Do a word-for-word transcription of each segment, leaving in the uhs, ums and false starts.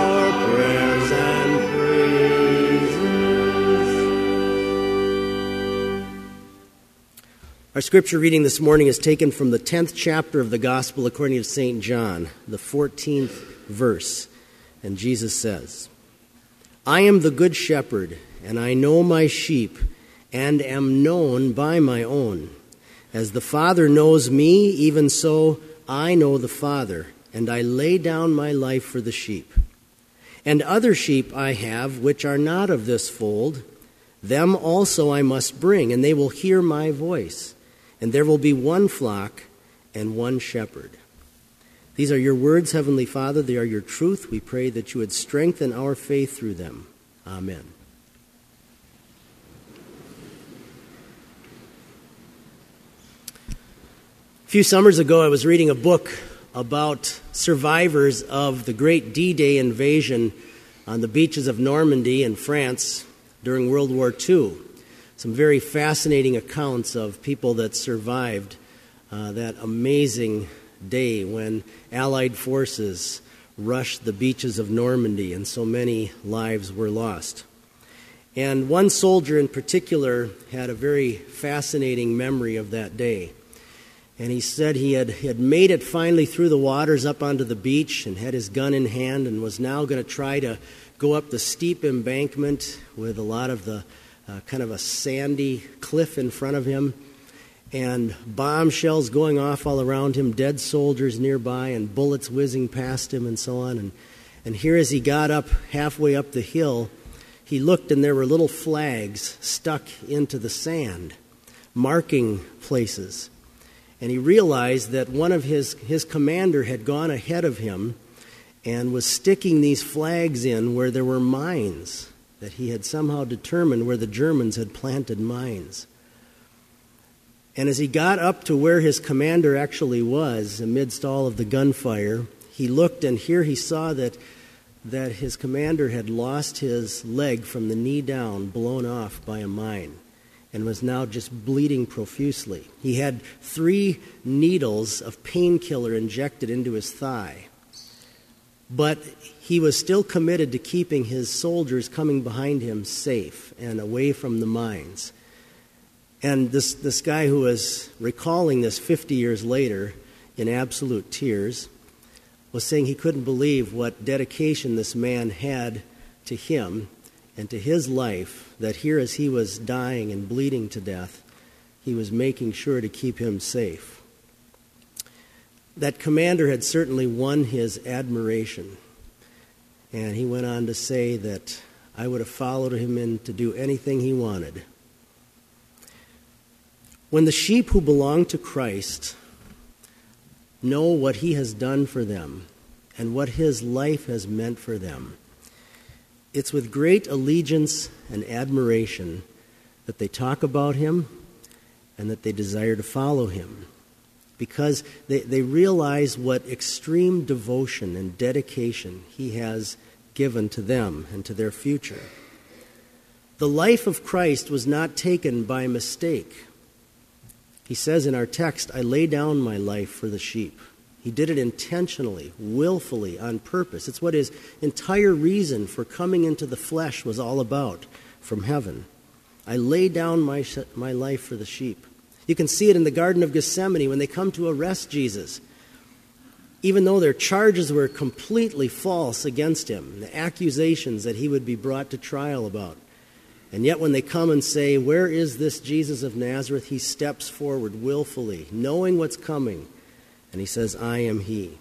our prayers and praises. Our scripture reading this morning is taken from the tenth chapter of the Gospel according to Saint John, the fourteenth verse. And Jesus says, I am the good shepherd, and I know my sheep, and am known by my own. As the Father knows me, even so I know the Father, and I lay down my life for the sheep. And other sheep I have, which are not of this fold. Them also I must bring, and they will hear my voice. And there will be one flock and one shepherd. These are your words, Heavenly Father. They are your truth. We pray that you would strengthen our faith through them. Amen. A few summers ago, I was reading a book about survivors of the great D-Day invasion on the beaches of Normandy in France during World War Two. Some very fascinating accounts of people that survived uh, that amazing day when Allied forces rushed the beaches of Normandy and so many lives were lost. And one soldier in particular had a very fascinating memory of that day. And he said he had, he had made it finally through the waters up onto the beach and had his gun in hand and was now going to try to go up the steep embankment with a lot of the uh, kind of a sandy cliff in front of him, and bomb shells going off all around him, dead soldiers nearby, and bullets whizzing past him and so on. And, and here as he got up halfway up the hill, he looked and there were little flags stuck into the sand, marking places. And he realized that one of his, his commander had gone ahead of him and was sticking these flags in where there were mines, that he had somehow determined where the Germans had planted mines. And as he got up to where his commander actually was, amidst all of the gunfire, he looked and here he saw that, that his commander had lost his leg from the knee down, blown off by a mine, and was now just bleeding profusely. He had three needles of painkiller injected into his thigh. But he was still committed to keeping his soldiers coming behind him safe and away from the mines. And this, this guy who was recalling this fifty years later in absolute tears was saying he couldn't believe what dedication this man had to him and to his life, that here as he was dying and bleeding to death, he was making sure to keep him safe. That commander had certainly won his admiration. And he went on to say that I would have followed him in to do anything he wanted. When the sheep who belong to Christ know what he has done for them and what his life has meant for them, it's with great allegiance and admiration that they talk about him and that they desire to follow him, because they, they realize what extreme devotion and dedication he has given to them and to their future. The life of Christ was not taken by mistake. He says in our text, I lay down my life for the sheep. He did it intentionally, willfully, on purpose. It's what his entire reason for coming into the flesh was all about from heaven. I lay down my, my life for the sheep. You can see it in the Garden of Gethsemane when they come to arrest Jesus. Even though their charges were completely false against him, the accusations that he would be brought to trial about. And yet when they come and say, where is this Jesus of Nazareth? He steps forward willfully, knowing what's coming. And he says, I am he.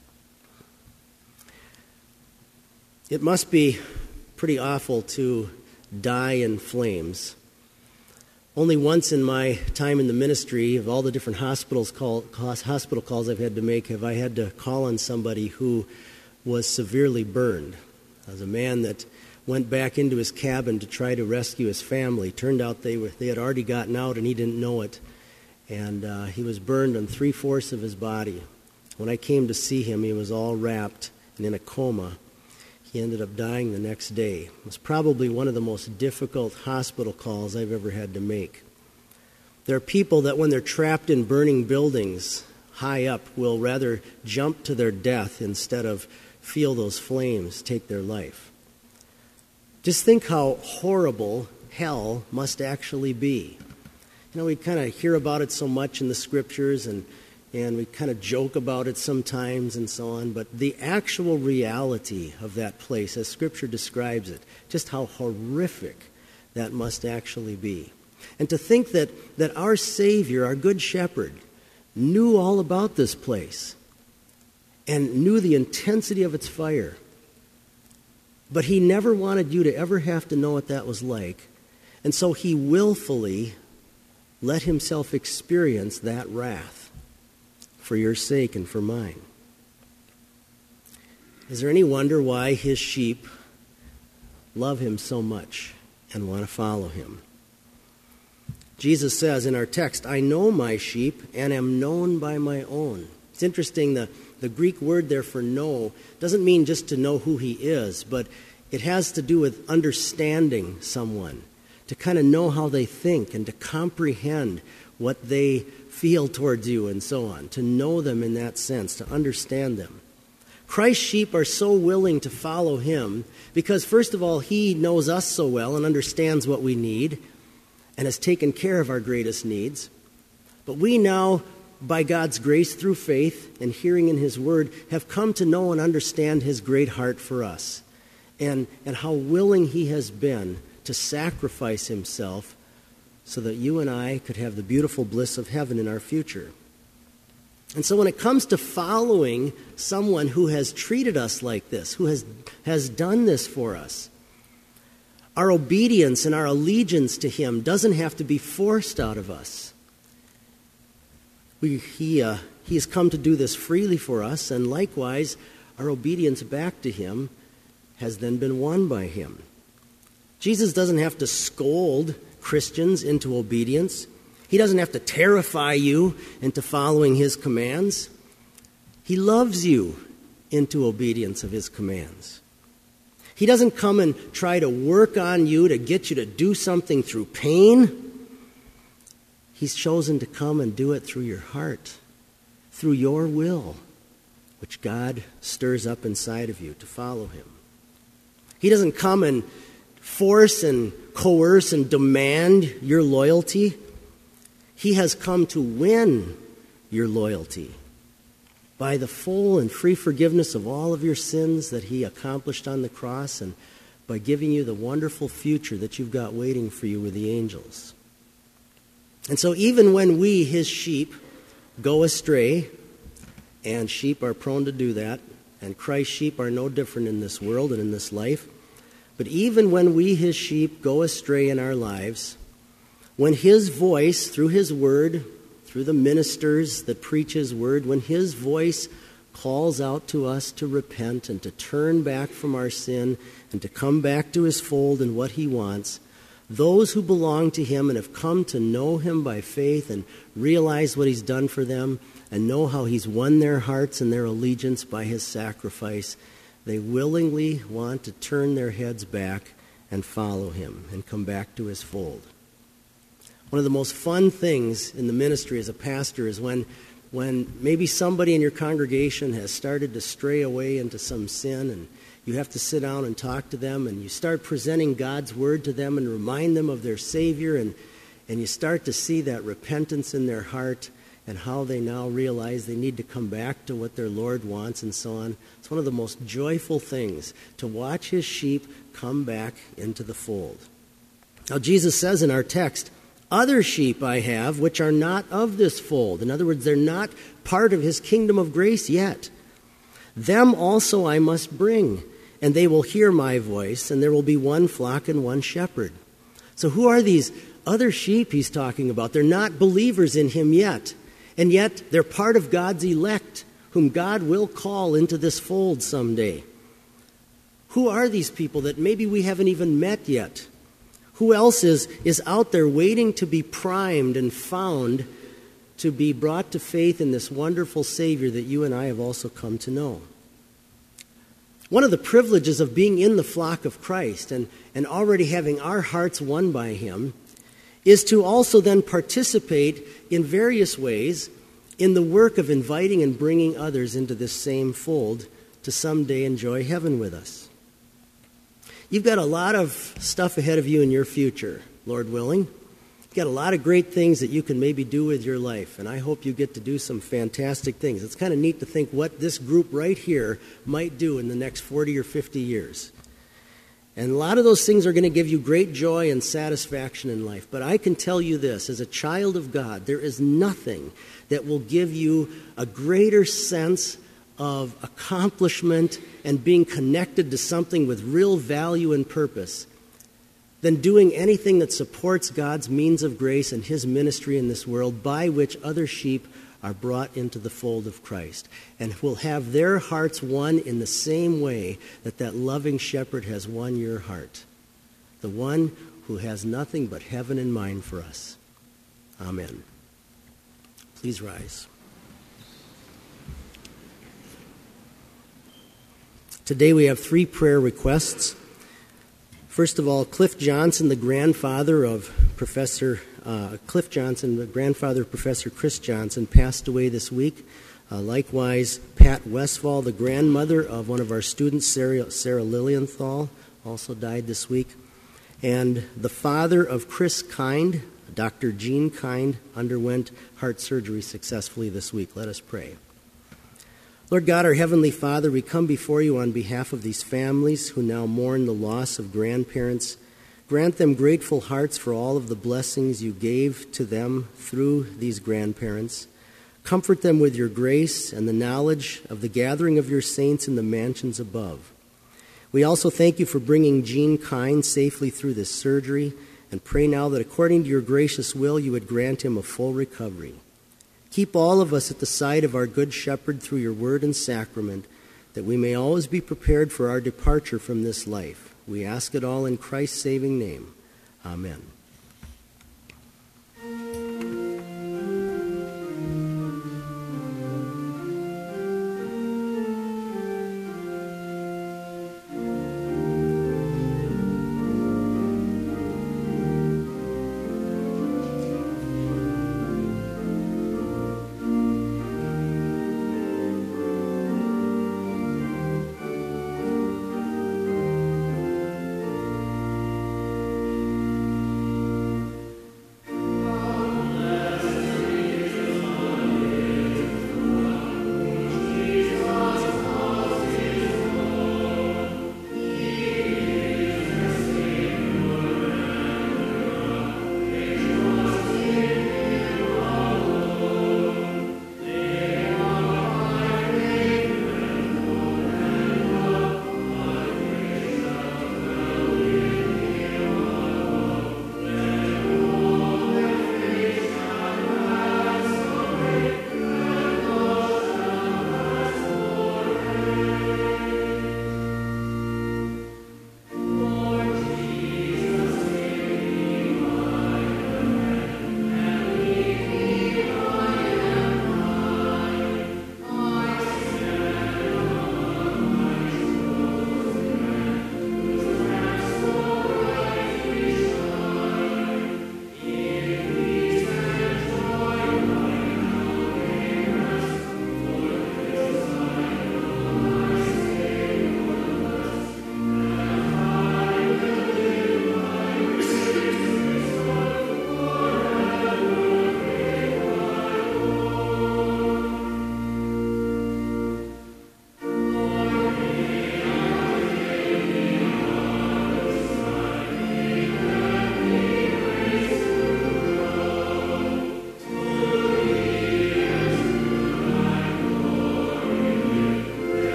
It must be pretty awful to die in flames. Only once in my time in the ministry, of all the different hospitals call, hospital calls I've had to make, have I had to call on somebody who was severely burned. It was a man that went back into his cabin to try to rescue his family. Turned out they were they had already gotten out and he didn't know it. And uh, he was burned on three-fourths of his body. When I came to see him, he was all wrapped and in a coma. He ended up dying the next day. It was probably one of the most difficult hospital calls I've ever had to make. There are people that when they're trapped in burning buildings high up will rather jump to their death instead of feel those flames take their life. Just think how horrible hell must actually be. You know, we kind of hear about it so much in the scriptures, and and we kind of joke about it sometimes and so on, but the actual reality of that place, as Scripture describes it, just how horrific that must actually be. And to think that, that our Savior, our Good Shepherd, knew all about this place and knew the intensity of its fire, but he never wanted you to ever have to know what that was like, and so he willfully let himself experience that wrath for your sake and for mine. Is there any wonder why his sheep love him so much and want to follow him? Jesus says in our text, I know my sheep and am known by my own. It's interesting, the, the Greek word there for know doesn't mean just to know who he is, but it has to do with understanding someone, to kind of know how they think and to comprehend what they feel towards you and so on, to know them in that sense, to understand them. Christ's sheep are so willing to follow him because, first of all, he knows us so well and understands what we need and has taken care of our greatest needs. But we now, by God's grace through faith and hearing in his word, have come to know and understand his great heart for us and, and how willing he has been to sacrifice himself so that you and I could have the beautiful bliss of heaven in our future. And so when it comes to following someone who has treated us like this, who has, has done this for us, our obedience and our allegiance to him doesn't have to be forced out of us. We, he, uh, he has come to do this freely for us, and likewise, our obedience back to him has then been won by him. Jesus doesn't have to scold Christians into obedience. He doesn't have to terrify you into following his commands. He loves you into obedience of his commands. He doesn't come and try to work on you to get you to do something through pain. He's chosen to come and do it through your heart, through your will, which God stirs up inside of you to follow him. He doesn't come and force and coerce and demand your loyalty. He has come to win your loyalty by the full and free forgiveness of all of your sins that he accomplished on the cross, and by giving you the wonderful future that you've got waiting for you with the angels. And so even when we, his sheep, go astray, and sheep are prone to do that, and Christ's sheep are no different in this world and in this life, but even when we, his sheep, go astray in our lives, when his voice, through his word, through the ministers that preach his word, when his voice calls out to us to repent and to turn back from our sin and to come back to his fold and what he wants, those who belong to him and have come to know him by faith and realize what he's done for them and know how he's won their hearts and their allegiance by his sacrifice, they willingly want to turn their heads back and follow him and come back to his fold. One of the most fun things in the ministry as a pastor is when, when maybe somebody in your congregation has started to stray away into some sin, and you have to sit down and talk to them, and you start presenting God's word to them and remind them of their Savior, and, and you start to see that repentance in their heart and how they now realize they need to come back to what their Lord wants and so on. It's one of the most joyful things to watch his sheep come back into the fold. Now, Jesus says in our text, other sheep I have which are not of this fold. In other words, they're not part of his kingdom of grace yet. Them also I must bring, and they will hear my voice, and there will be one flock and one shepherd. So who are these other sheep he's talking about? They're not believers in him yet, and yet they're part of God's elect, whom God will call into this fold someday. Who are these people that maybe we haven't even met yet? Who else is, is out there waiting to be primed and found to be brought to faith in this wonderful Savior that you and I have also come to know? One of the privileges of being in the flock of Christ and, and already having our hearts won by him is to also then participate in various ways in the work of inviting and bringing others into this same fold to someday enjoy heaven with us. You've got a lot of stuff ahead of you in your future, Lord willing. You've got a lot of great things that you can maybe do with your life, and I hope you get to do some fantastic things. It's kind of neat to think what this group right here might do in the next forty or fifty years. And a lot of those things are going to give you great joy and satisfaction in life. But I can tell you this, as a child of God, there is nothing that will give you a greater sense of accomplishment and being connected to something with real value and purpose than doing anything that supports God's means of grace and His ministry in this world, by which other sheep are brought into the fold of Christ and will have their hearts won in the same way that that loving shepherd has won your heart, the one who has nothing but heaven in mind for us. Amen. Please rise. Today we have three prayer requests. First of all, Cliff Johnson, the grandfather of Professor uh, Cliff Johnson, the grandfather of Professor Chris Johnson, passed away this week. Uh, likewise, Pat Westfall, the grandmother of one of our students, Sarah, Sarah Lilienthal, also died this week. And the father of Chris Kind, Doctor Gene Kind, underwent heart surgery successfully this week. Let us pray. Lord God, our Heavenly Father, we come before you on behalf of these families who now mourn the loss of grandparents. Grant them grateful hearts for all of the blessings you gave to them through these grandparents. Comfort them with your grace and the knowledge of the gathering of your saints in the mansions above. We also thank you for bringing Gene Kind safely through this surgery and pray now that according to your gracious will, you would grant him a full recovery. Keep all of us at the side of our good shepherd through your word and sacrament, that we may always be prepared for our departure from this life. We ask it all in Christ's saving name. Amen.